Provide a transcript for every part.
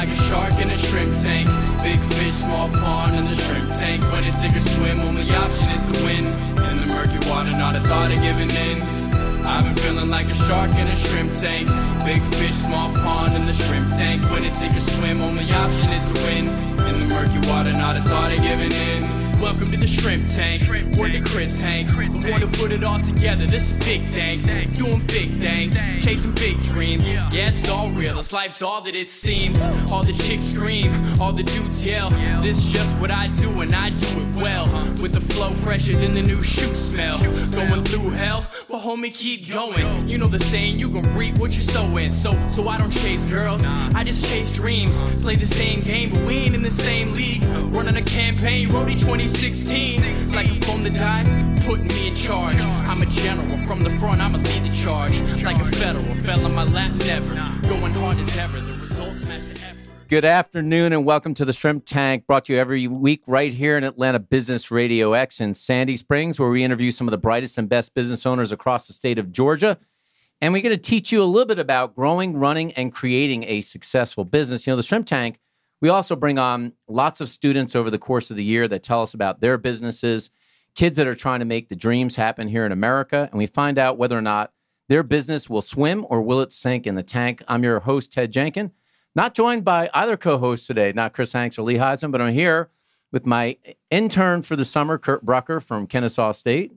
like a shark in a shrimp tank. Big fish, small pond in the shrimp tank. When it take a swim, only option is to win. In the murky water, not a thought of giving in. I've been feeling like a shark in a shrimp tank. Big fish, small pond in the shrimp tank. When it take a swim, only option is to win. In the murky water, not a thought of giving in. Welcome to the shrimp tank. Word to Chris Hanks. We want to put it all together. This is big thanks. Doing big things. Chasing big dreams. Yeah, it's all real. This life's all that it seems. All the chicks scream. All the dudes yell. This is just what I do and I do it well. With the flow fresher than the new shoe smell. Going through hell? Well, homie, keep going. You know the saying, you gon' reap what you're sowing. So I don't chase girls. I just chase dreams. Play the same game, but we ain't in the same league. Running a campaign, Roadie 2016. Like a phone to die, putting me in charge. I'm a general from the front, I'ma lead the charge. Like a federal, fell on my lap never. Going hard as ever, the results match the effort. Good afternoon and welcome to the Shrimp Tank, brought to you every week right here in Atlanta Business Radio X in Sandy Springs, where we interview some of the brightest and best business owners across the state of Georgia. And we're going to teach you a little bit about growing, running, and creating a successful business. You know, the Shrimp Tank, we also bring on lots of students over the course of the year that tell us about their businesses, kids that are trying to make the dreams happen here in America, and we find out whether or not their business will swim or will it sink in the tank. I'm your host, Ted Jenkin, not joined by either co-host today, not Chris Hanks or Lee Heisman, but I'm here with my intern for the summer, Kurt Brucker from Kennesaw State.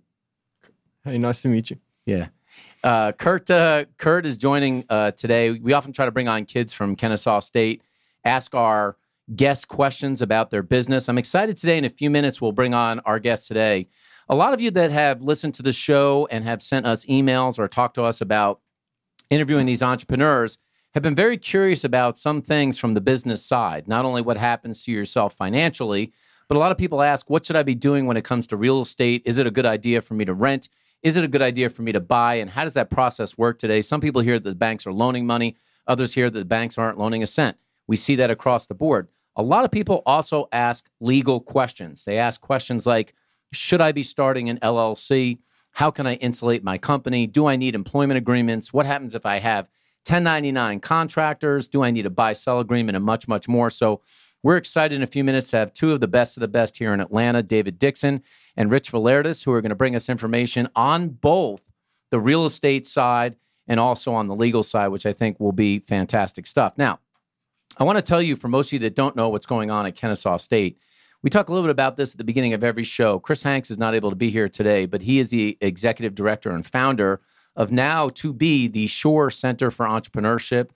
Hey, nice to meet you. Yeah. Kurt is joining today. We often try to bring on kids from Kennesaw State, ask our guests questions about their business. I'm excited today. In a few minutes, we'll bring on our guest today. A lot of you that have listened to the show and have sent us emails or talked to us about interviewing these entrepreneurs have been very curious about some things from the business side, not only what happens to yourself financially, but a lot of people ask, what should I be doing when it comes to real estate? Is it a good idea for me to rent? Is it a good idea for me to buy? And how does that process work today? Some people hear that the banks are loaning money. Others hear that the banks aren't loaning a cent. We see that across the board. A lot of people also ask legal questions. They ask questions like, should I be starting an LLC? How can I insulate my company? Do I need employment agreements? What happens if I have 1099 contractors? Do I need a buy-sell agreement? And much, much more. So we're excited in a few minutes to have two of the best here in Atlanta, David Dixon and Rich Valertis, who are going to bring us information on both the real estate side and also on the legal side, which I think will be fantastic stuff. Now, I want to tell you, for most of you that don't know what's going on at Kennesaw State, we talk a little bit about this at the beginning of every show. Chris Hanks is not able to be here today, but he is the executive director and founder of now to be the Shore Center for Entrepreneurship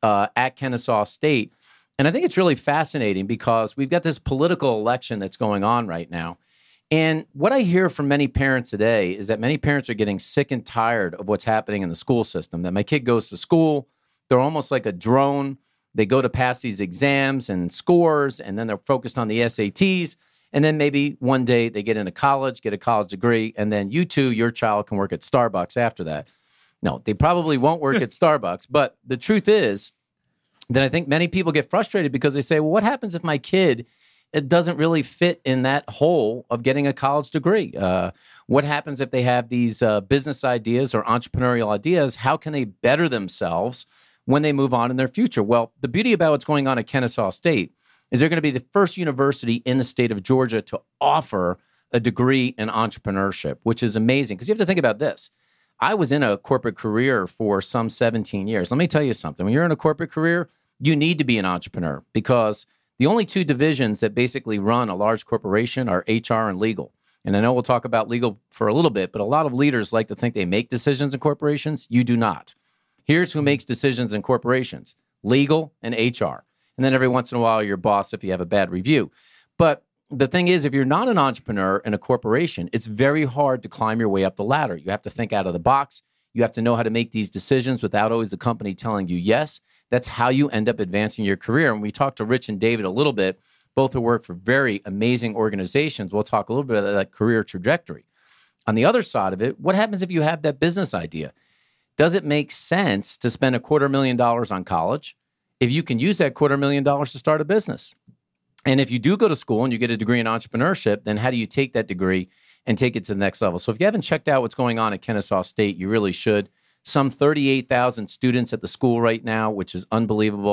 at Kennesaw State. And I think it's really fascinating because we've got this political election that's going on right now. And what I hear from many parents today is that many parents are getting sick and tired of what's happening in the school system, that my kid goes to school, they're almost like a drone. They go to pass these exams and scores, and then they're focused on the SATs. And then maybe one day they get into college, get a college degree, and then you too, your child can work at Starbucks after that. No, they probably won't work at Starbucks. But the truth is that I think many people get frustrated because they say, well, what happens if my kid doesn't really fit in that hole of getting a college degree? What happens if they have these business ideas or entrepreneurial ideas? How can they better themselves when they move on in their future? Well, the beauty about what's going on at Kennesaw State is they're going to be the first university in the state of Georgia to offer a degree in entrepreneurship, which is amazing. Because you have to think about this. I was in a corporate career for some 17 years. Let me tell you something. When you're in a corporate career, you need to be an entrepreneur because the only two divisions that basically run a large corporation are HR and legal. And I know we'll talk about legal for a little bit, but a lot of leaders like to think they make decisions in corporations. You do not. Here's who makes decisions in corporations: legal and HR. And then every once in a while, your boss if you have a bad review. But the thing is, if you're not an entrepreneur in a corporation, it's very hard to climb your way up the ladder. You have to think out of the box. You have to know how to make these decisions without always the company telling you yes. That's how you end up advancing your career. And we talked to Rich and David a little bit, both who work for very amazing organizations. We'll talk a little bit about that career trajectory. On the other side of it, what happens if you have that business idea? Does it make sense to spend $250,000 on college if you can use that $250,000 to start a business? And if you do go to school and you get a degree in entrepreneurship, then how do you take that degree and take it to the next level? So if you haven't checked out what's going on at Kennesaw State, you really should. Some 38,000 students at the school right now, which is unbelievable.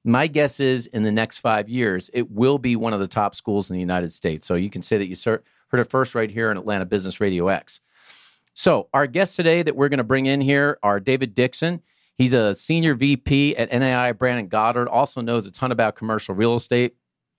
My guess is in the next 5 years, it will be one of the top schools in the United States. So you can say that you heard it first right here on Atlanta Business Radio X. So our guests today that we're going to bring in here are David Dixon. He's a senior VP at NAI Brandon Goddard, also knows a ton about commercial real estate.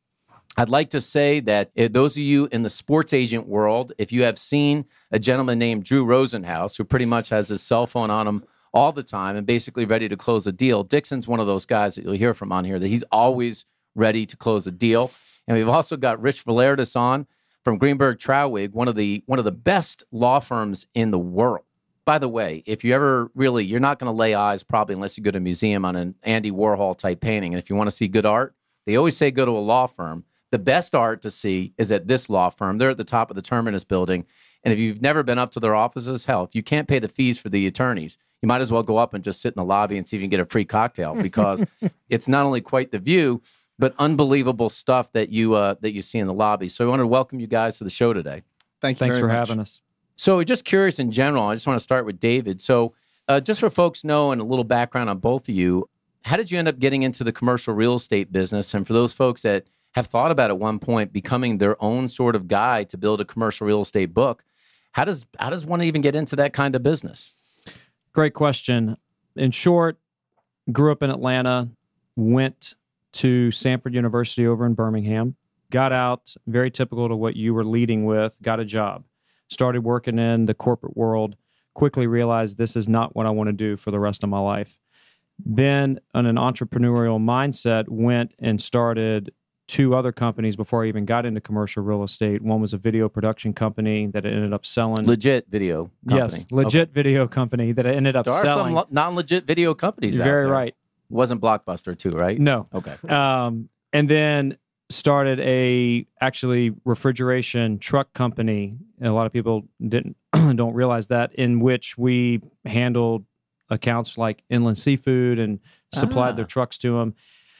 I'd like to say that those of you in the sports agent world, if you have seen a gentleman named Drew Rosenhaus, who pretty much has his cell phone on him all the time and basically ready to close a deal, Dixon's one of those guys that you'll hear from on here, that he's always ready to close a deal. And we've also got Rich Valertis on from Greenberg Trauwig, one of the best law firms in the world. By the way, if you ever really, you're not going to lay eyes probably unless you go to a museum on an Andy Warhol type painting. And if you want to see good art, they always say go to a law firm. The best art to see is at this law firm. They're at the top of the Terminus building. And if you've never been up to their offices, hell, if you can't pay the fees for the attorneys, you might as well go up and just sit in the lobby and see if you can get a free cocktail, because it's not only quite the view, but unbelievable stuff that you see in the lobby. So I want to welcome you guys to the show today. Thanks for having us. So we're just curious in general. I just want to start with David. So just for folks know and a little background on both of you, how did you end up getting into the commercial real estate business? And for those folks that have thought about at one point becoming their own sort of guy to build a commercial real estate book, how does one even get into that kind of business? Great question. In short, grew up in Atlanta, went to Samford University over in Birmingham, got out, very typical to what you were leading with, got a job, started working in the corporate world, quickly realized this is not what I want to do for the rest of my life. Then, on an entrepreneurial mindset, went and started 2 other companies before I even got into commercial real estate. One was a video production company that I ended up selling. Legit video company. Yes, legit video company that I ended up selling. There are some non-legit video companies out there. Very right. It wasn't Blockbuster too, right? No. Okay. And then started a actually refrigeration truck company. And a lot of people don't realize that, in which we handled accounts like Inland Seafood and supplied their trucks to them.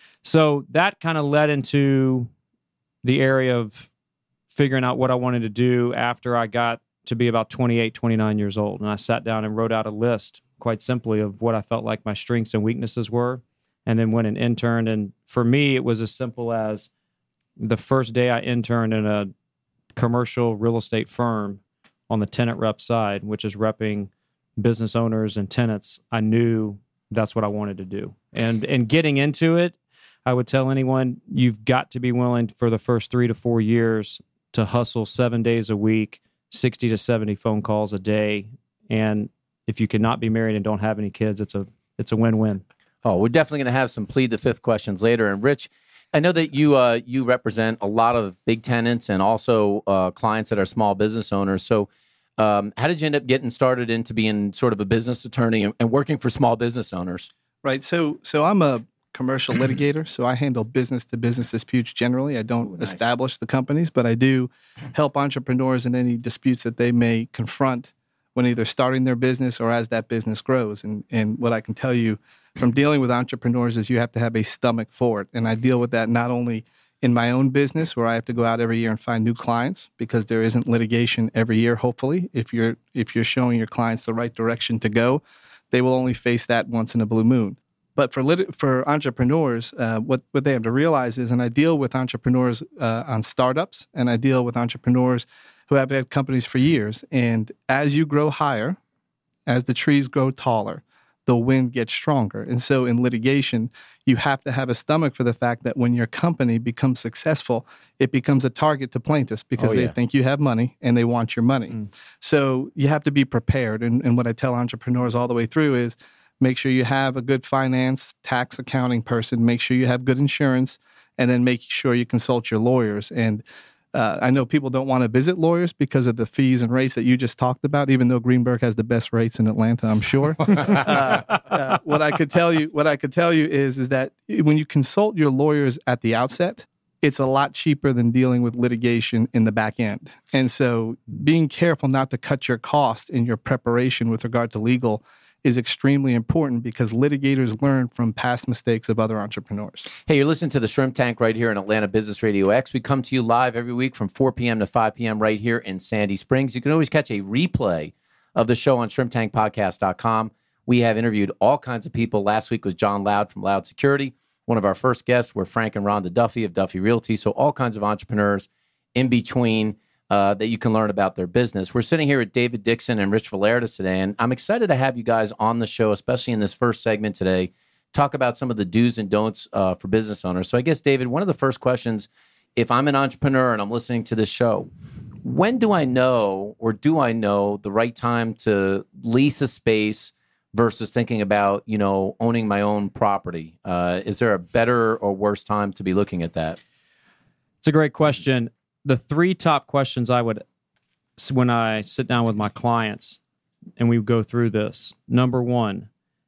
So that kind of led into the area of figuring out what I wanted to do after I got to be about 28, 29 years old. And I sat down and wrote out a list, quite simply, of what I felt like my strengths and weaknesses were, and then went and interned. And for me, it was as simple as the first day I interned in a commercial real estate firm on the tenant rep side, which is repping business owners and tenants. I knew that's what I wanted to do. And getting into it, I would tell anyone, you've got to be willing for the first 3 to 4 years to hustle 7 days a week, 60 to 70 phone calls a day. And if you cannot be married and don't have any kids, it's a win-win. Oh, we're definitely going to have some plead the fifth questions later. And Rich, I know that you represent a lot of big tenants and also clients that are small business owners. So how did you end up getting started into being sort of a business attorney and working for small business owners? Right. So I'm a commercial litigator, so I handle business-to-business disputes generally. I don't establish the companies, but I do help entrepreneurs in any disputes that they may confront when either starting their business or as that business grows. And what I can tell you from dealing with entrepreneurs is you have to have a stomach for it. And I deal with that not only in my own business, where I have to go out every year and find new clients, because there isn't litigation every year, hopefully. If you're showing your clients the right direction to go, they will only face that once in a blue moon. But for entrepreneurs, what they have to realize is, and I deal with entrepreneurs on startups, and I deal with entrepreneurs who have had companies for years. And as you grow higher, as the trees grow taller, the wind gets stronger. And so in litigation, you have to have a stomach for the fact that when your company becomes successful, it becomes a target to plaintiffs because they think you have money and they want your money. So you have to be prepared. And what I tell entrepreneurs all the way through is, make sure you have a good finance, tax, accounting person. Make sure you have good insurance, and then make sure you consult your lawyers. And I know people don't want to visit lawyers because of the fees and rates that you just talked about, even though Greenberg has the best rates in Atlanta, I'm sure. What I could tell you is that when you consult your lawyers at the outset, it's a lot cheaper than dealing with litigation in the back end. And so being careful not to cut your costs in your preparation with regard to legal is extremely important, because litigators learn from past mistakes of other entrepreneurs. Hey, you're listening to the Shrimp Tank right here in Atlanta Business Radio X. We come to you live every week from 4 p.m. to 5 p.m. right here in Sandy Springs. You can always catch a replay of the show on shrimptankpodcast.com. We have interviewed all kinds of people. Last week was John Loud from Loud Security. one of our first guests were Frank and Rhonda Duffy of Duffy Realty. So all kinds of entrepreneurs in between that you can learn about their business. We're sitting here with David Dixon and Rich Valerdes today, and I'm excited to have you guys on the show, especially in this first segment today, talk about some of the do's and don'ts for business owners. So I guess, David, one of the first questions, if I'm an entrepreneur and I'm listening to this show, when do I know, or do I know, the right time to lease a space versus thinking about, owning my own property? Is there a better or worse time to be looking at that? It's a great question. The three top questions when I sit down with my clients and we go through this. Number one,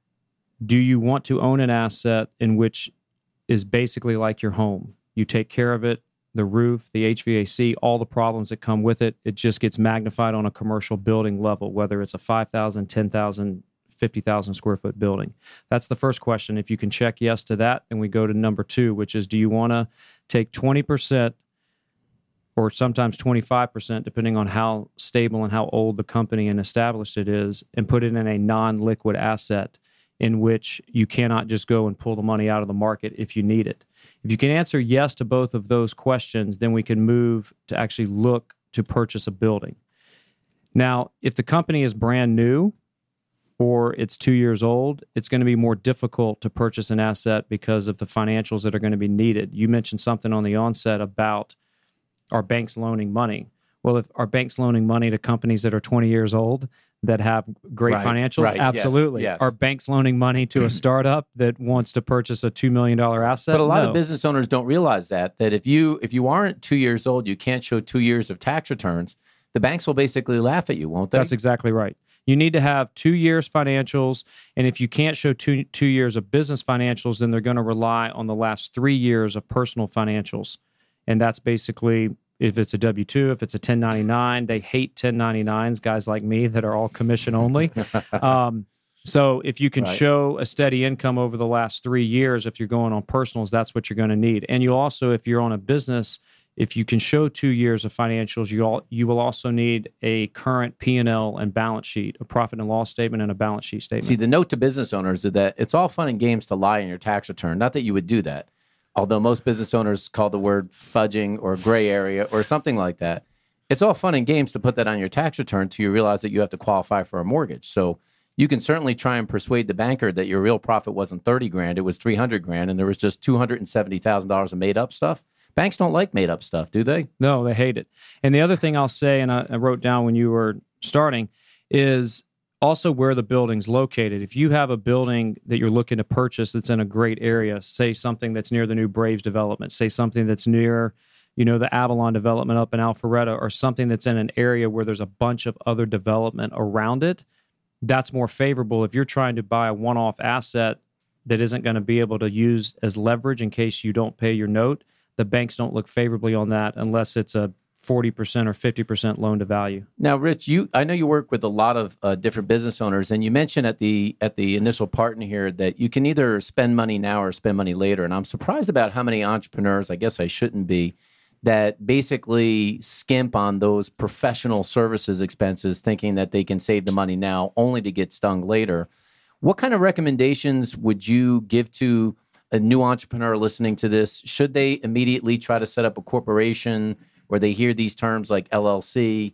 do you want to own an asset in which is basically like your home? You take care of it, the roof, the HVAC, all the problems that come with it. It just gets magnified on a commercial building level, whether it's a 5,000, 10,000, 50,000 square foot building. That's the first question. If you can check yes to that, then we go to number two, which is, do you want to take 20% or sometimes 25%, depending on how stable and how old the company and established it is, and put it in a non-liquid asset in which you cannot just go and pull the money out of the market if you need it? If you can answer yes to both of those questions, then we can move to actually look to purchase a building. Now, if the company is brand new or it's 2 years old, it's going to be more difficult to purchase an asset because of the financials that are going to be needed. You mentioned something on the onset about our banks loaning money. Well, if our banks loaning money to companies that are 20 years old that have great financials, absolutely. Yes. Are banks loaning money to a startup that wants to purchase a $2 million asset? But a lot of business owners don't realize that if you aren't 2 years old, you can't show 2 years of tax returns, the banks will basically laugh at you, won't they? That's exactly right. You need to have 2 years financials, and if you can't show two years of business financials, then they're going to rely on the last 3 years of personal financials. And that's basically, if it's a W-2, if it's a 1099, they hate 1099s, guys like me that are all commission only. So if you can show a steady income over the last 3 years, if you're going on personals, that's what you're going to need. And you also, if you're on a business, if you can show 2 years of financials, you will also need a current P&L and balance sheet, a profit and loss statement and a balance sheet statement. See, the note to business owners is that it's all fun and games to lie in your tax return. Not that you would do that, although most business owners call the word fudging or gray area or something like that. It's all fun and games to put that on your tax return until you realize that you have to qualify for a mortgage. So you can certainly try and persuade the banker that your real profit wasn't 30 grand, it was 300 grand, and there was just $270,000 of made up stuff. Banks don't like made up stuff, do they? No, they hate it. And the other thing I'll say, and I wrote down when you were starting, is also where the building's located. If you have a building that you're looking to purchase that's in a great area, say something that's near the new Braves development, say something that's near, the Avalon development up in Alpharetta, or something that's in an area where there's a bunch of other development around it, that's more favorable. If you're trying to buy a one-off asset that isn't going to be able to use as leverage in case you don't pay your note, the banks don't look favorably on that unless it's a 40% or 50% loan to value. Now, Rich, I know you work with a lot of different business owners, and you mentioned at the initial part in here that you can either spend money now or spend money later. And I'm surprised about how many entrepreneurs, I guess I shouldn't be, that basically skimp on those professional services expenses, thinking that they can save the money now only to get stung later. What kind of recommendations would you give to a new entrepreneur listening to this? Should they immediately try to set up a corporation, where they hear these terms like LLC?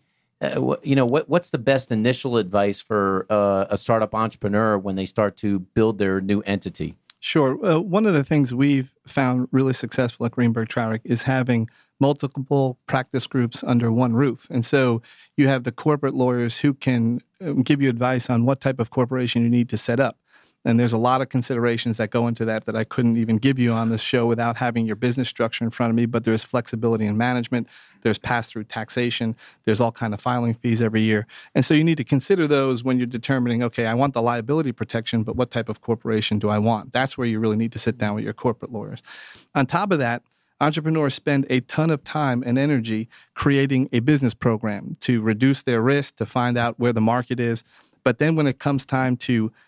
What's the best initial advice for a startup entrepreneur when they start to build their new entity? Sure. One of the things we've found really successful at Greenberg Traurig is having multiple practice groups under one roof. And so you have the corporate lawyers who can give you advice on what type of corporation you need to set up. And there's a lot of considerations that go into that I couldn't even give you on this show without having your business structure in front of me. But there's flexibility in management. There's pass-through taxation. There's all kind of filing fees every year. And so you need to consider those when you're determining, okay, I want the liability protection, but what type of corporation do I want? That's where you really need to sit down with your corporate lawyers. On top of that, entrepreneurs spend a ton of time and energy creating a business program to reduce their risk, to find out where the market is. But then when it comes time to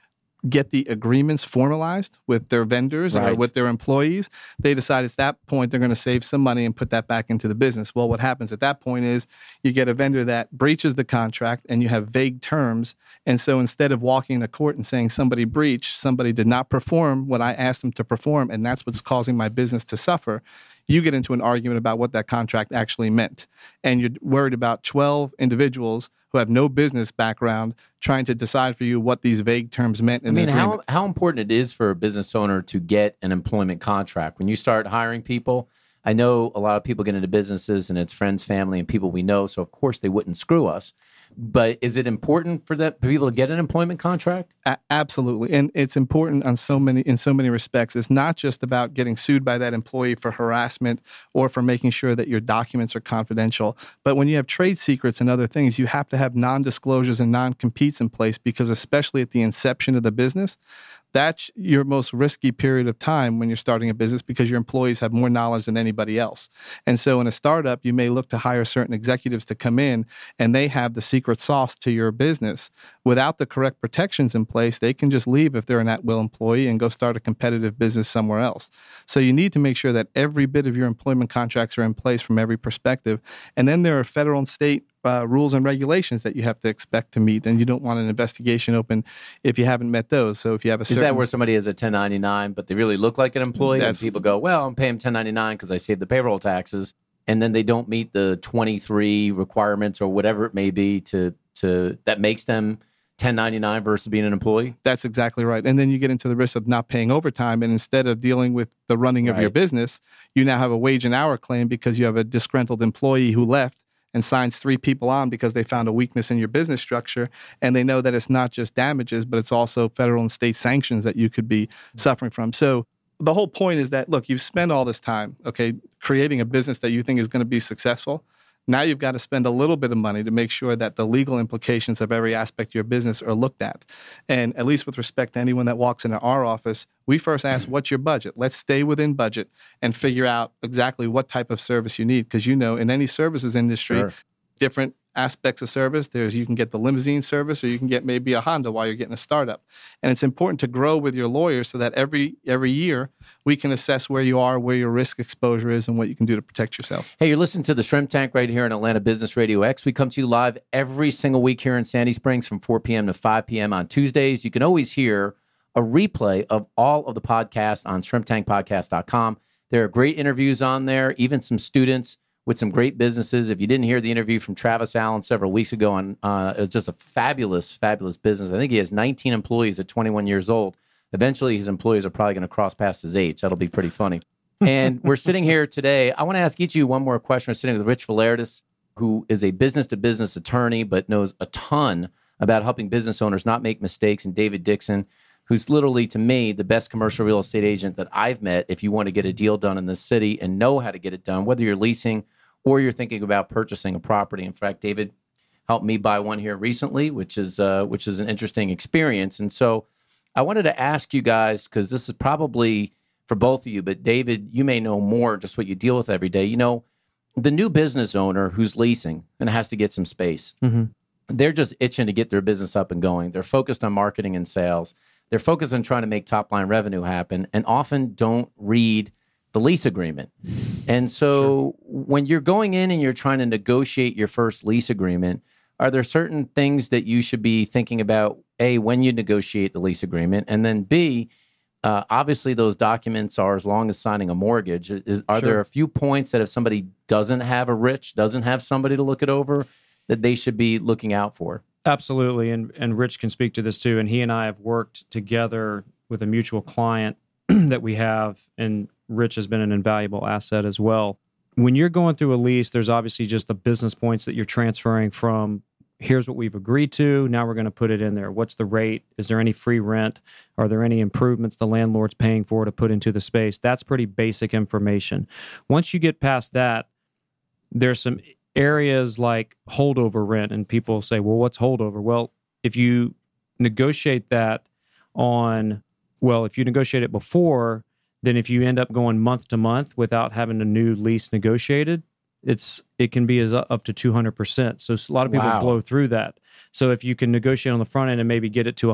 get the agreements formalized with their vendors or Right. with their employees, they decide at that point they're going to save some money and put that back into the business. Well, what happens at that point is you get a vendor that breaches the contract and you have vague terms. And so instead of walking to court and saying somebody breached, somebody did not perform what I asked them to perform, and that's what's causing my business to suffer, you get into an argument about what that contract actually meant. And you're worried about 12 individuals who have no business background trying to decide for you what these vague terms meant in I mean, the agreement. how important it is for a business owner to get an employment contract. When you start hiring people, I know a lot of people get into businesses and it's friends, family, and people we know, so of course they wouldn't screw us. But is it important for people to get an employment contract? Absolutely. And it's important in so many respects. It's not just about getting sued by that employee for harassment or for making sure that your documents are confidential. But when you have trade secrets and other things, you have to have non-disclosures and non-competes in place, because especially at the inception of the business, that's your most risky period of time when you're starting a business, because your employees have more knowledge than anybody else. And so in a startup, you may look to hire certain executives to come in and they have the secret sauce to your business. Without the correct protections in place, they can just leave if they're an at-will employee and go start a competitive business somewhere else. So you need to make sure that every bit of your employment contracts are in place from every perspective. And then there are federal and state rules and regulations that you have to expect to meet, and you don't want an investigation open if you haven't met those. So if you have a certain... Is that where somebody is a 1099, but they really look like an employee, and people go, well, I'm paying 1099 because I saved the payroll taxes, and then they don't meet the 23 requirements or whatever it may be to that makes them 1099 versus being an employee? That's exactly right. And then you get into the risk of not paying overtime, and instead of dealing with the running of your business, you now have a wage and hour claim because you have a disgruntled employee who left and signs 3 people on because they found a weakness in your business structure, and they know that it's not just damages, but it's also federal and state sanctions that you could be suffering from. So the whole point is that, look, you've spent all this time, creating a business that you think is going to be successful. Now you've got to spend a little bit of money to make sure that the legal implications of every aspect of your business are looked at. And at least with respect to anyone that walks into our office, we first ask, what's your budget? Let's stay within budget and figure out exactly what type of service you need. Because in any services industry, different aspects of service. You can get the limousine service, or you can get maybe a Honda while you're getting a startup. And it's important to grow with your lawyers so that every year we can assess where you are, where your risk exposure is, and what you can do to protect yourself. Hey, you're listening to the Shrimp Tank right here on Atlanta Business Radio X. We come to you live every single week here in Sandy Springs from 4 p.m. to 5 p.m. on Tuesdays. You can always hear a replay of all of the podcasts on shrimptankpodcast.com. There are great interviews on there, even some students with some great businesses. If you didn't hear the interview from Travis Allen several weeks ago on, it was just a fabulous, fabulous business. I think he has 19 employees at 21 years old. Eventually, his employees are probably going to cross past his age. That'll be pretty funny. And we're sitting here today. I want to ask each of you one more question. We're sitting with Rich Valertis, who is a business-to-business attorney, but knows a ton about helping business owners not make mistakes, and David Dixon, who's literally, to me, the best commercial real estate agent that I've met if you want to get a deal done in this city and know how to get it done, whether you're leasing or you're thinking about purchasing a property. In fact, David helped me buy one here recently, which is an interesting experience. And so I wanted to ask you guys, because this is probably for both of you, but David, you may know more just what you deal with every day. The new business owner who's leasing and has to get some space, they're just itching to get their business up and going. They're focused on marketing and sales. They're focused on trying to make top-line revenue happen, and often don't read the lease agreement. And so when you're going in and you're trying to negotiate your first lease agreement, are there certain things that you should be thinking about, A, when you negotiate the lease agreement, and then B, obviously those documents are as long as signing a mortgage. Are there a few points that if somebody doesn't have doesn't have somebody to look it over, that they should be looking out for? Absolutely. And Rich can speak to this too. And he and I have worked together with a mutual client that we have, and Rich has been an invaluable asset as well. When you're going through a lease, there's obviously just the business points that you're transferring from, here's what we've agreed to, now we're going to put it in there. What's the rate? Is there any free rent? Are there any improvements the landlord's paying for to put into the space? That's pretty basic information. Once you get past that, there's some areas like holdover rent, and people say, well, what's holdover? Well, if you negotiate that if you negotiate it before, then if you end up going month to month without having a new lease negotiated, it can be as up to 200%. So a lot of people Wow. blow through that. So if you can negotiate on the front end and maybe get it to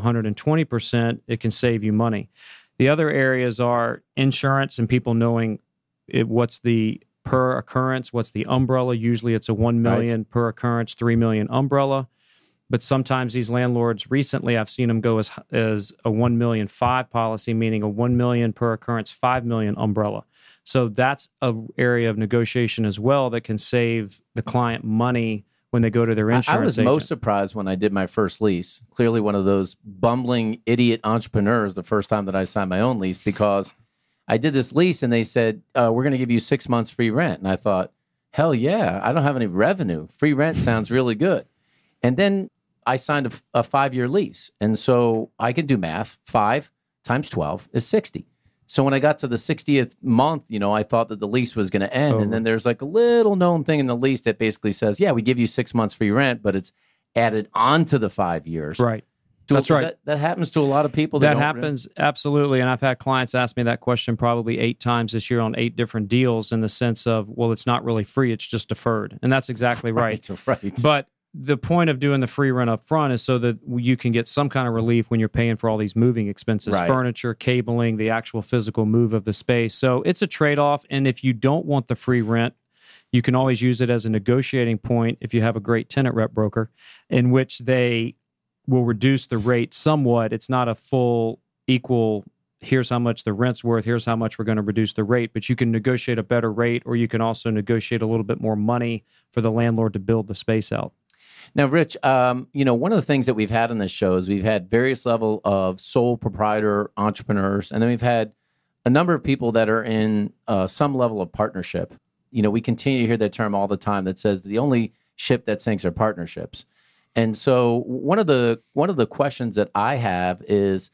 120%, it can save you money. The other areas are insurance and people knowing what's the per occurrence, what's the umbrella. Usually it's a 1 million per occurrence, 3 million umbrella. But sometimes these landlords, recently I've seen them go as a 1 million 5 policy, meaning a 1 million per occurrence, 5 million umbrella. So that's an area of negotiation as well that can save the client money when they go to their insurance I was agent. most surprised when I did my first lease. Clearly one of those bumbling idiot entrepreneurs the first time that I signed my own lease, because I did this lease and they said, we're going to give you 6 months free rent. And I thought, hell yeah, I don't have any revenue. Free rent sounds really good. And then I signed a 5-year lease. And so I can do math. 5 times 12 is 60. So when I got to the 60th month, I thought that the lease was going to end. Over. And then there's like a little known thing in the lease that basically says, yeah, we give you 6 months free rent, but it's added on to the 5 years. Right. That's right. That happens to a lot of people. That happens, absolutely. And I've had clients ask me that question probably 8 times this year on 8 different deals, in the sense of, well, it's not really free, it's just deferred. And that's exactly right. Right. But the point of doing the free rent up front is so that you can get some kind of relief when you're paying for all these moving expenses, Right. furniture, cabling, the actual physical move of the space. So it's a trade-off. And if you don't want the free rent, you can always use it as a negotiating point if you have a great tenant rep broker, in which they will reduce the rate somewhat. It's not a full equal, here's how much the rent's worth, here's how much we're going to reduce the rate, but you can negotiate a better rate, or you can also negotiate a little bit more money for the landlord to build the space out. Now, Rich, one of the things that we've had on this show is we've had various level of sole proprietor entrepreneurs, and then we've had a number of people that are in some level of partnership. We continue to hear that term all the time that says the only ship that sinks are partnerships. And so one of the questions that I have is,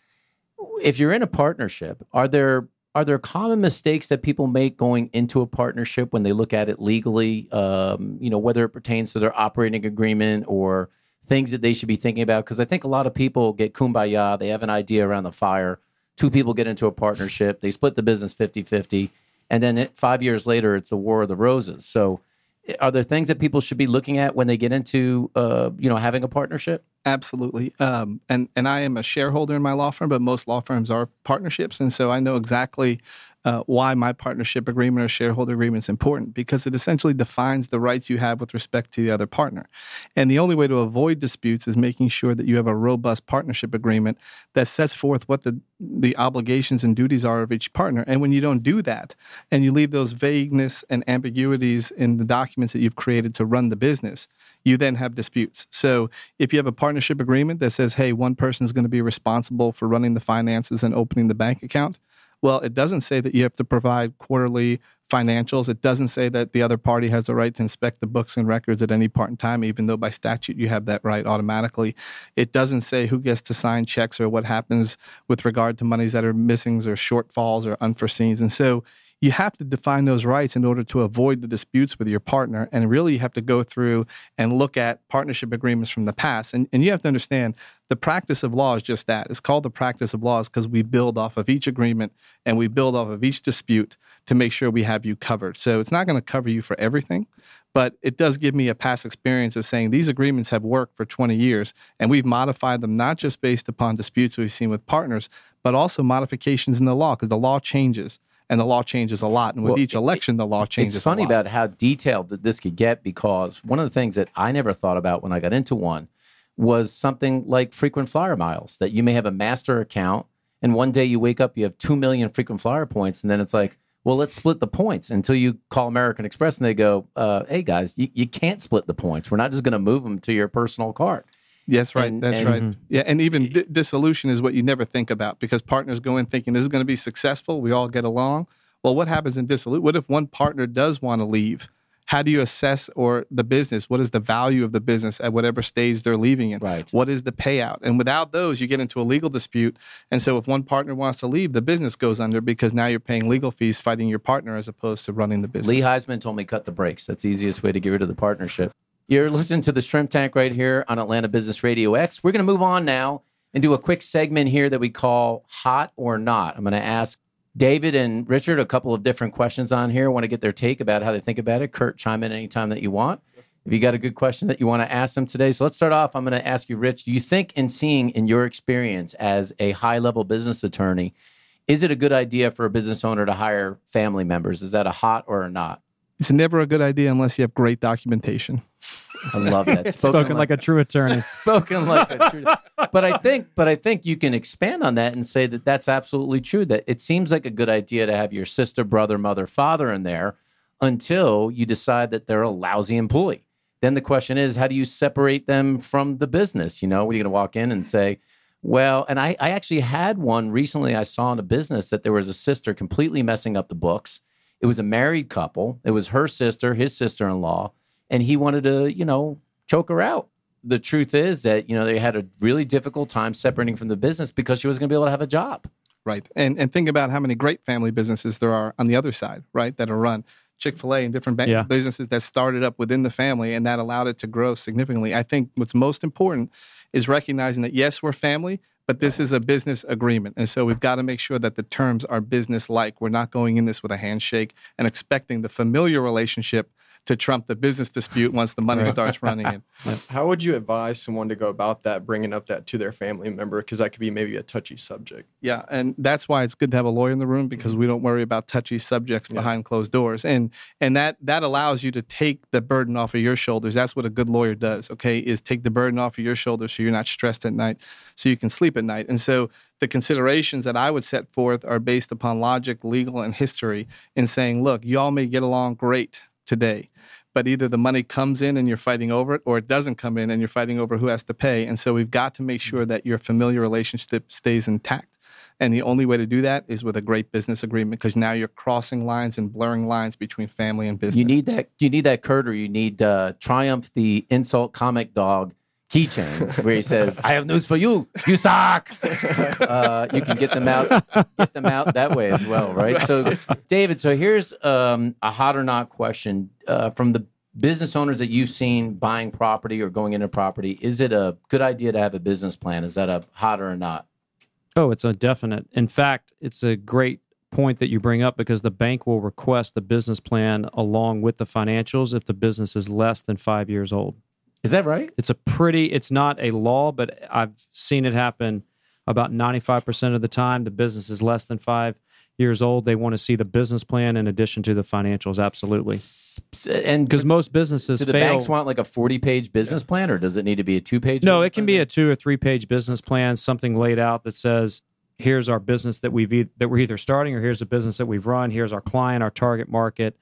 if you're in a partnership, are there common mistakes that people make going into a partnership when they look at it legally? Whether it pertains to their operating agreement or things that they should be thinking about. Because I think a lot of people get kumbaya. They have an idea around the fire. 2 people get into a partnership. They split the business 50-50. And then 5 years later, it's the War of the Roses. So are there things that people should be looking at when they get into, having a partnership? Absolutely. And I am a shareholder in my law firm, but most law firms are partnerships. And so I know exactly why my partnership agreement or shareholder agreement is important, because it essentially defines the rights you have with respect to the other partner. And the only way to avoid disputes is making sure that you have a robust partnership agreement that sets forth what the obligations and duties are of each partner. And when you don't do that, and you leave those vagueness and ambiguities in the documents that you've created to run the business, you then have disputes. So if you have a partnership agreement that says, hey, one person is going to be responsible for running the finances and opening the bank account, well, it doesn't say that you have to provide quarterly financials. It doesn't say that the other party has the right to inspect the books and records at any point in time, even though by statute you have that right automatically. It doesn't say who gets to sign checks or what happens with regard to monies that are missings or shortfalls or unforeseens. And so you have to define those rights in order to avoid the disputes with your partner. And really, you have to go through and look at partnership agreements from the past. And you have to understand, the practice of law is just that. It's called the practice of law because we build off of each agreement and we build off of each dispute to make sure we have you covered. So it's not going to cover you for everything, but it does give me a past experience of saying these agreements have worked for 20 years, and we've modified them not just based upon disputes we've seen with partners, but also modifications in the law, because the law changes. And the law changes a lot. And with each election, the law changes a lot. It's funny about how detailed that this could get, because one of the things that I never thought about when I got into one was something like frequent flyer miles, that you may have a master account, and one day you wake up, you have 2 million frequent flyer points, and then it's like, well, let's split the points, until you call American Express and they go, hey, guys, you can't split the points. We're not just going to move them to your personal card. Yes, right. That's right. Yeah, and even dissolution is what you never think about, because partners go in thinking this is going to be successful. We all get along. Well, what happens in dissolution? What if one partner does want to leave? How do you assess the business? What is the value of the business at whatever stage they're leaving in? Right. What is the payout? And without those, you get into a legal dispute. And so if one partner wants to leave, the business goes under, because now you're paying legal fees fighting your partner as opposed to running the business. Lee Heisman told me cut the brakes. That's the easiest way to get rid of the partnership. You're listening to the Shrimp Tank right here on Atlanta Business Radio X. We're going to move on now and do a quick segment here that we call Hot or Not. I'm going to ask David and Richard, a couple of different questions on here. I want to get their take about how they think about it. Kurt, chime in anytime that you want. If you got a good question that you want to ask them today. So let's start off. I'm going to ask you, Rich, do you think in your experience as a high-level business attorney, is it a good idea for a business owner to hire family members? Is that a hot or a not? It's never a good idea unless you have great documentation. I love that. Spoken like a true attorney. Spoken like a true. But I think you can expand on that and say that that's absolutely true. That it seems like a good idea to have your sister, brother, mother, father in there until you decide that they're a lousy employee. Then the question is, how do you separate them from the business? You know, what are you going to walk in and say, well, and I actually had one recently I saw in a business that there was a sister completely messing up the books. It was a married couple. It was her sister, his sister-in-law, and he wanted to, choke her out. The truth is that, they had a really difficult time separating from the business because she wasn't going to be able to have a job. Right. And think about how many great family businesses there are on the other side, right, that are run. Chick-fil-A and different businesses that started up within the family, and that allowed it to grow significantly. I think what's most important is recognizing that, yes, we're family, but this is a business agreement. And so we've got to make sure that the terms are business-like. We're not going in this with a handshake and expecting the familiar relationship to trump the business dispute once the money starts running in. How would you advise someone to go about that, bringing up that to their family member? Because that could be maybe a touchy subject. Yeah, and that's why it's good to have a lawyer in the room, because we don't worry about touchy subjects behind closed doors. And that allows you to take the burden off of your shoulders. That's what a good lawyer does, okay, is take the burden off of your shoulders so you're not stressed at night, so you can sleep at night. And so the considerations that I would set forth are based upon logic, legal, and history in saying, look, y'all may get along great today, but either the money comes in and you're fighting over it, or it doesn't come in and you're fighting over who has to pay. And so we've got to make sure that your familiar relationship stays intact. And the only way to do that is with a great business agreement, because now you're crossing lines and blurring lines between family and business. You need that, Kurt, or you need Triumph the insult comic dog keychain where he says, "I have news for you, you suck." You can get them out that way as well, right? So, David, here's a hot or not question from the business owners that you've seen buying property or going into property. Is it a good idea to have a business plan? Is that a hot or a not? Oh, it's a definite. In fact, it's a great point that you bring up, because the bank will request the business plan along with the financials if the business is less than 5 years old. Is that right? It's not a law, but I've seen it happen about 95% of the time. The business is less than 5 years old. They want to see the business plan in addition to the financials. Absolutely. And because most businesses do the banks want like a 40-page business plan, or does it need to be a 2-page? No, it can be a 2 or 3-page business plan, something laid out that says, here's our business that we're either starting, or here's the business that we've run. Here's our client, our target market,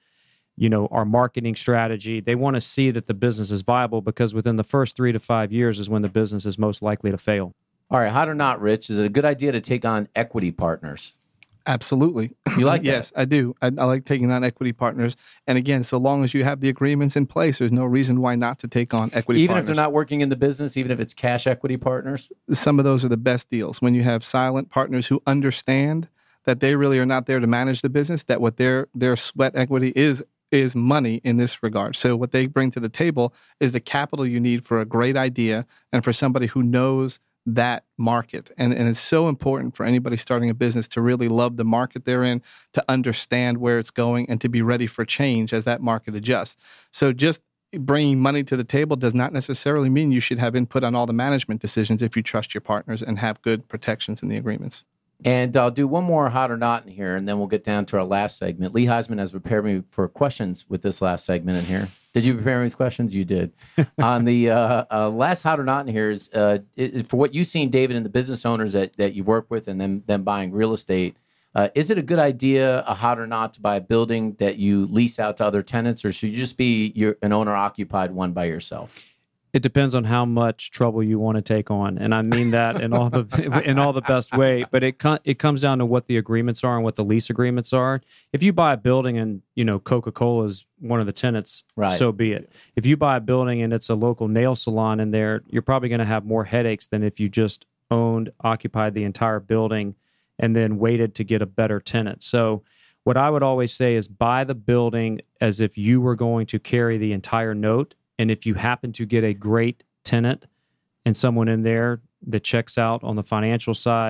our marketing strategy. They want to see that the business is viable, because within the first 3 to 5 years is when the business is most likely to fail. All right, hot or not, Rich, is it a good idea to take on equity partners? Absolutely. You like that? Yes, I do. I like taking on equity partners. And again, so long as you have the agreements in place, there's no reason why not to take on equity partners. Even if they're not working in the business, even if it's cash equity partners? Some of those are the best deals. When you have silent partners who understand that they really are not there to manage the business, that what their sweat equity is money in this regard. So what they bring to the table is the capital you need for a great idea and for somebody who knows that market. And it's so important for anybody starting a business to really love the market they're in, to understand where it's going, and to be ready for change as that market adjusts. So just bringing money to the table does not necessarily mean you should have input on all the management decisions if you trust your partners and have good protections in the agreements. And I'll do one more hot or not in here, and then we'll get down to our last segment. Lee Heisman has prepared me for questions with this last segment in here. Did you prepare me with questions? You did. On the last hot or not in here is for what you've seen, David, and the business owners that you work with, and them buying real estate. Is it a good idea, a hot or not, to buy a building that you lease out to other tenants, or should you just be an owner-occupied one by yourself? It depends on how much trouble you want to take on, and I mean that in all the best way. But it comes down to what the agreements are and what the lease agreements are. If you buy a building and Coca-Cola is one of the tenants, right, so be it. If you buy a building and it's a local nail salon in there, you're probably going to have more headaches than if you just occupied the entire building and then waited to get a better tenant. So what I would always say is buy the building as if you were going to carry the entire note. And if you happen to get a great tenant and someone in there that checks out on the financial side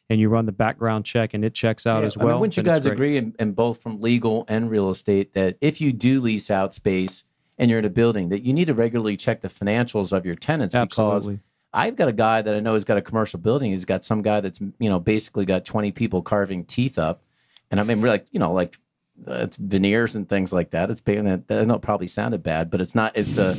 and you run the background check and it checks out as well. Wouldn't you then it's guys great. agree, and both from legal and real estate, that if you do lease out space and you're in a building, that you need to regularly check the financials of your tenants? Absolutely. Because I've got a guy that I know has got a commercial building. He's got some guy that's, basically got 20 people carving teeth up. And I mean, we're like, it's veneers and things like that. It's paying it. I know it probably sounded bad, but it's not. It's a.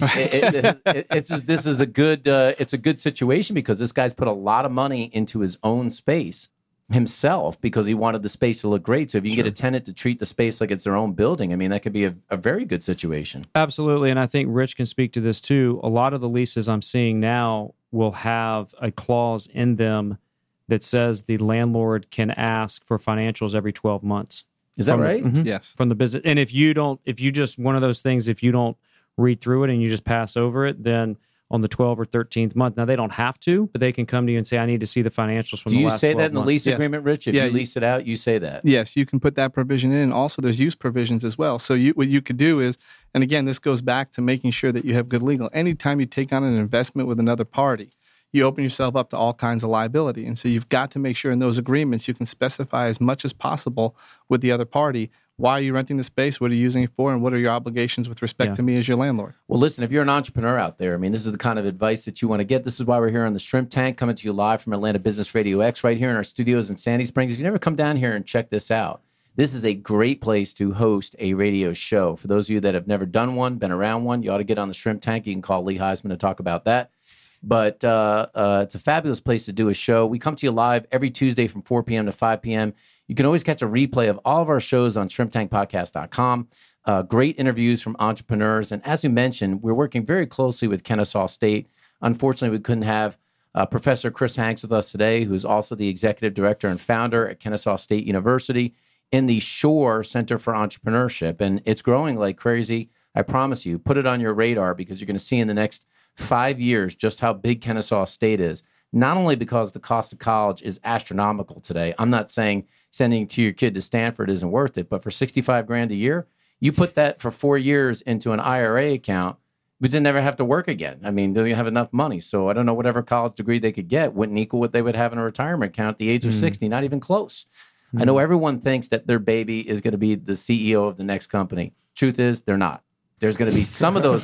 This is a good. It's a good situation because this guy's put a lot of money into his own space himself because he wanted the space to look great. So if you can get a tenant to treat the space like it's their own building, I mean, that could be a very good situation. Absolutely, and I think Rich can speak to this too. A lot of the leases I'm seeing now will have a clause in them that says the landlord can ask for financials every 12 months. Is that right? Yes. From the business. And if you just, one of those things, if you don't read through it and you just pass over it, then on the 12th or 13th month, now they don't have to, but they can come to you and say, I need to see the financials from Do the you last say 12 that in the months. lease Yes. agreement, Rich? If Yeah, you lease it out, you say that. Yes, you can put that provision in. Also, there's use provisions as well. So what you could do is, and again, this goes back to making sure that you have good legal. Anytime you take on an investment with another party, you open yourself up to all kinds of liability. And so you've got to make sure in those agreements you can specify as much as possible with the other party. Why are you renting the space? What are you using it for? And what are your obligations with respect to me as your landlord? Well, listen, if you're an entrepreneur out there, I mean, this is the kind of advice that you want to get. This is why we're here on the Shrimp Tank, coming to you live from Atlanta Business Radio X, right here in our studios in Sandy Springs. If you never come down here and check this out, this is a great place to host a radio show. For those of you that have never done one, been around one, you ought to get on the Shrimp Tank. You can call Lee Heisman to talk about that. But it's a fabulous place to do a show. We come to you live every Tuesday from 4 p.m. to 5 p.m. You can always catch a replay of all of our shows on shrimptankpodcast.com. Great interviews from entrepreneurs. And as we mentioned, we're working very closely with Kennesaw State. Unfortunately, we couldn't have Professor Chris Hanks with us today, who's also the executive director and founder at Kennesaw State University in the Shore Center for Entrepreneurship. And it's growing like crazy. I promise you, put it on your radar because you're going to see in the next 5 years just how big Kennesaw State is. Not only because the cost of college is astronomical today. I'm not saying sending your kid to Stanford isn't worth it, but for $65,000 a year, you put that for 4 years into an IRA account, but then never have to work again. I mean, they don't have enough money. So I don't know, whatever college degree they could get wouldn't equal what they would have in a retirement account at the age of 60, not even close. I know everyone thinks that their baby is going to be the CEO of the next company. Truth is, they're not. There's going to be some of those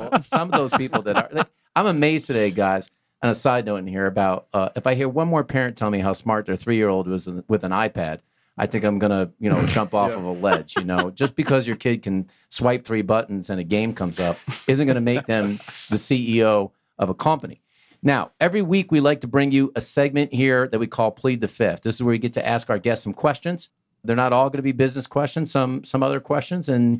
people, that are. I'm amazed today, guys. On a side note in here about if I hear one more parent tell me how smart their 3-year-old was with an iPad, I think I'm gonna jump off of a ledge. Just because your kid can swipe 3 buttons and a game comes up isn't going to make them the CEO of a company. Now, every week we like to bring you a segment here that we call Plead the Fifth. This is where we get to ask our guests some questions. They're not all going to be business questions, some other questions. And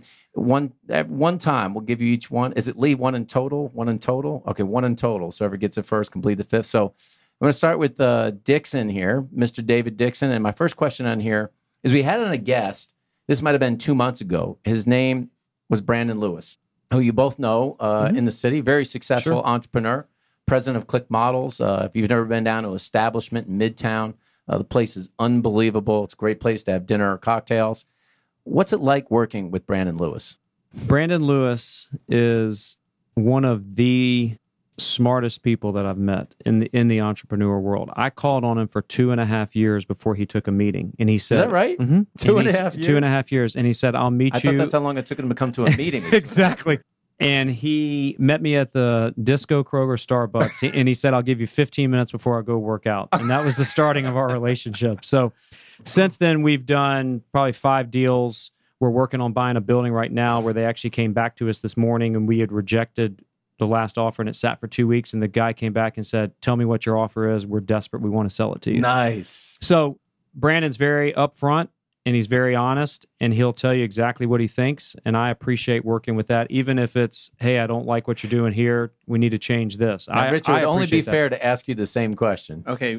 at one time, we'll give you each one. Is it, Lee, one in total? One in total? Okay, one in total. So whoever gets it first can plead the fifth. So I'm going to start with Dixon here, Mr. David Dixon. And my first question on here is we had on a guest, this might have been 2 months ago. His name was Brandon Lewis, who you both know in the city, very successful entrepreneur, president of Click Models. If you've never been down to Establishment in Midtown, the place is unbelievable. It's a great place to have dinner or cocktails. What's it like working with Brandon Lewis? Brandon Lewis is one of the smartest people that I've met in the entrepreneur world. I called on him for 2.5 years before he took a meeting, and he said, "Is that right? 2.5 years? 2.5 years." And he said, "I'll meet you." I thought that's how long it took him to come to a meeting. Exactly. And he met me at the Disco Kroger Starbucks, and he said, "I'll give you 15 minutes before I go work out." And that was the starting of our relationship. So since then, we've done probably 5 deals. We're working on buying a building right now where they actually came back to us this morning, and we had rejected the last offer, and it sat for 2 weeks. And the guy came back and said, "Tell me what your offer is. We're desperate. We want to sell it to you." Nice. So Brandon's very upfront, and he's very honest, and he'll tell you exactly what he thinks. And I appreciate working with that, even if it's, "Hey, I don't like what you're doing here. We need to change this." Now, Richard, it would only be appreciate that. fair to ask you the same question. Okay.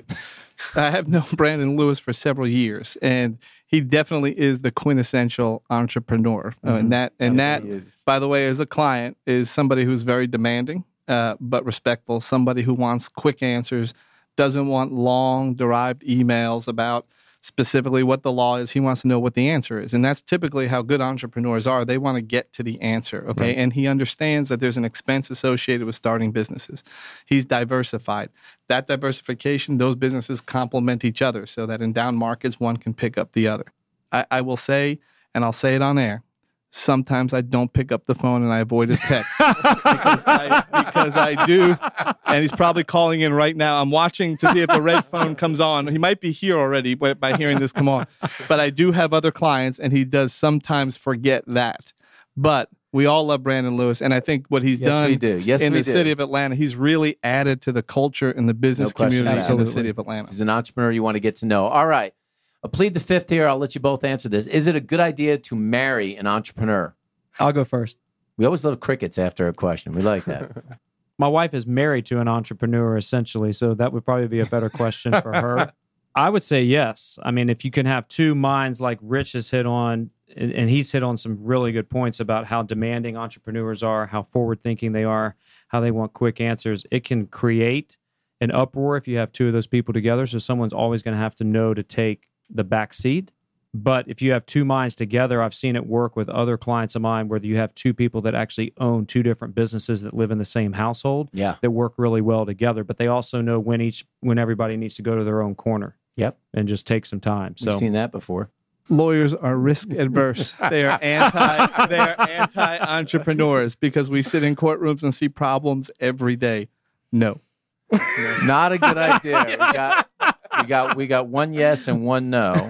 I have known Brandon Lewis for several years, and he definitely is the quintessential entrepreneur. And that, He is. by the way, as a client, is somebody who's very demanding, but respectful, somebody who wants quick answers, doesn't want long derived emails about specifically what the law is. He wants to know what the answer is. And that's typically how good entrepreneurs are. They want to get to the answer, okay? Right. And he understands that there's an expense associated with starting businesses. He's diversified. That diversification, those businesses complement each other so that in down markets, one can pick up the other. I will say, and I'll say it on air, sometimes I don't pick up the phone and I avoid his text because I do. And he's probably calling in right now. I'm watching to see if the red phone comes on. He might be here already by hearing this come on. But I do have other clients, and he does sometimes forget that. But we all love Brandon Lewis, and I think what he's done in the city of Atlanta, he's really added to the culture and the business community in the city of Atlanta. He's an entrepreneur you want to get to know. All right. I'll plead the fifth here. I'll let you both answer this. Is it a good idea to marry an entrepreneur? I'll go first. We always love crickets after a question. We like that. My wife is married to an entrepreneur, essentially, so that would probably be a better question for her. I would say yes. I mean, if you can have two minds like Rich has hit on, and he's hit on some really good points about how demanding entrepreneurs are, how forward-thinking they are, how they want quick answers, it can create an uproar if you have two of those people together, so someone's always going to have to know to take the back seat. But if you have two minds together, I've seen it work with other clients of mine where you have two people that actually own two different businesses that live in the same household that work really well together. But they also know when everybody needs to go to their own corner. Yep. And just take some time. So we've seen that before. Lawyers are risk adverse. They are anti-entrepreneurs because we sit in courtrooms and see problems every day. No. Not a good idea. We got one yes and one no.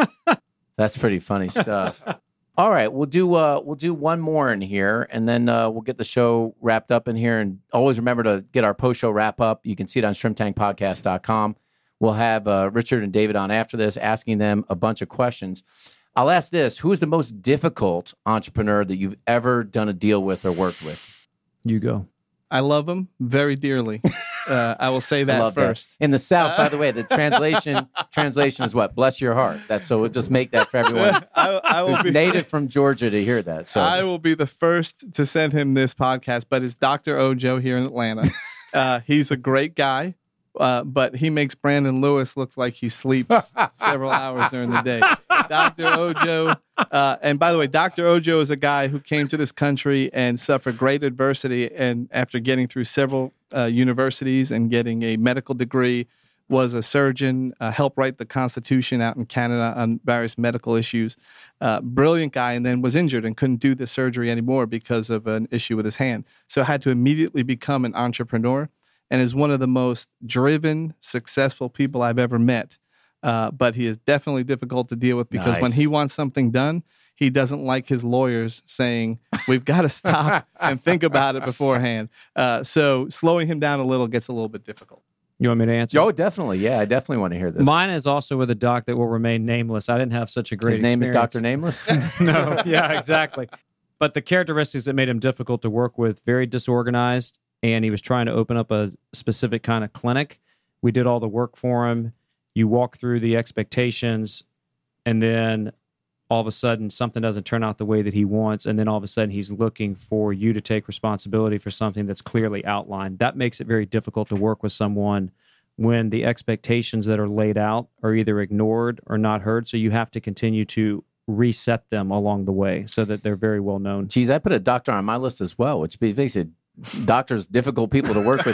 That's pretty funny stuff. All right, we'll do one more in here, and then we'll get the show wrapped up in here. And always remember to get our post-show wrap-up. You can see it on shrimptankpodcast.com. We'll have Richard and David on after this, asking them a bunch of questions. I'll ask this. Who is the most difficult entrepreneur that you've ever done a deal with or worked with? You go. I love him very dearly. I will say that first. That. In the South, by the way, the translation is what? Bless your heart. That's so we'll just make that for everyone who's native from Georgia to hear that. So I will be the first to send him this podcast, but it's Dr. Ojo here in Atlanta. He's a great guy, but he makes Brandon Lewis look like he sleeps several hours during the day. Dr. Ojo, and by the way, Dr. Ojo is a guy who came to this country and suffered great adversity, and after getting through several universities and getting a medical degree, was a surgeon, helped write the Constitution out in Canada on various medical issues. Brilliant guy, and then was injured and couldn't do the surgery anymore because of an issue with his hand. So had to immediately become an entrepreneur, and is one of the most driven, successful people I've ever met. But he is definitely difficult to deal with because when he wants something done, he doesn't like his lawyers saying, we've got to stop and think about it beforehand. So slowing him down a little gets a little bit difficult. You want me to answer? Oh, definitely. Yeah, I definitely want to hear this. Mine is also with a doc that will remain nameless. I didn't have such a great experience. His name is Dr. Nameless? No, yeah, exactly. But the characteristics that made him difficult to work with, very disorganized, and he was trying to open up a specific kind of clinic. We did all the work for him. You walk through the expectations, and then all of a sudden something doesn't turn out the way that he wants, and then all of a sudden he's looking for you to take responsibility for something that's clearly outlined. That makes it very difficult to work with someone when the expectations that are laid out are either ignored or not heard, so you have to continue to reset them along the way so that they're very well known. Geez, I put a doctor on my list as well, which basically doctors, difficult people to work with.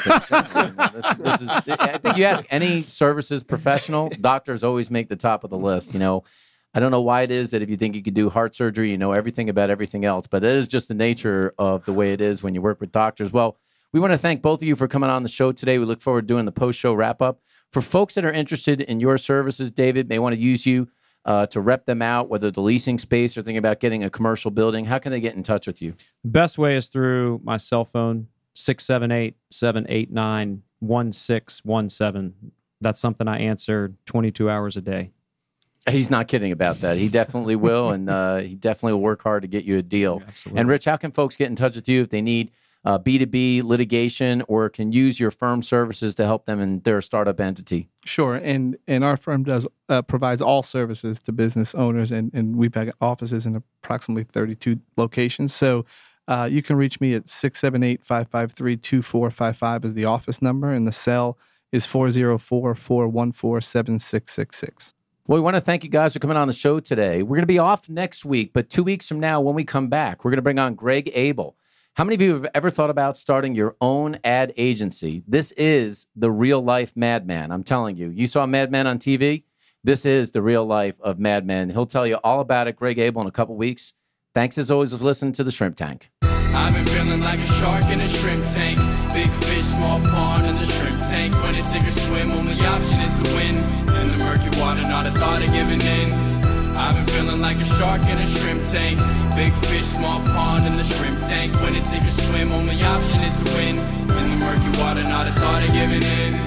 This is, I think you ask any services professional, doctors always make the top of the list. You know, I don't know why it is that if you think you could do heart surgery, you know everything about everything else, but it is just the nature of the way it is when you work with doctors. Well, we want to thank both of you for coming on the show today. We look forward to doing the post-show wrap-up. For folks that are interested in your services, David, may want to use you to rep them out, whether the leasing space or thinking about getting a commercial building. How can they get in touch with you? Best way is through my cell phone, 678-789-1617. That's something I answer 22 hours a day. He's not kidding about that. He definitely will, and he definitely will work hard to get you a deal. Absolutely. And Rich, how can folks get in touch with you if they need B2B litigation or can use your firm services to help them in their startup entity? Sure, and our firm provides all services to business owners, and we've got offices in approximately 32 locations. So you can reach me at 678-553-2455 is the office number, and the cell is 404-414-7666. Well, we want to thank you guys for coming on the show today. We're going to be off next week, but 2 weeks from now, when we come back, we're going to bring on Greg Abel. How many of you have ever thought about starting your own ad agency? This is the real life Madman. I'm telling you. You saw Madman on TV? This is the real life of Madman. He'll tell you all about it, Greg Abel, in a couple weeks. Thanks as always for listening to The Shrimp Tank. I've been feeling like a shark in a shrimp tank. Big fish, small pond in the shrimp tank. When it's sink or swim, only option is to win. In the murky water, not a thought of giving in. I've been feeling like a shark in a shrimp tank. Big fish, small pond in the shrimp tank. When it's sink or swim, only option is to win. In the murky water, not a thought of giving in.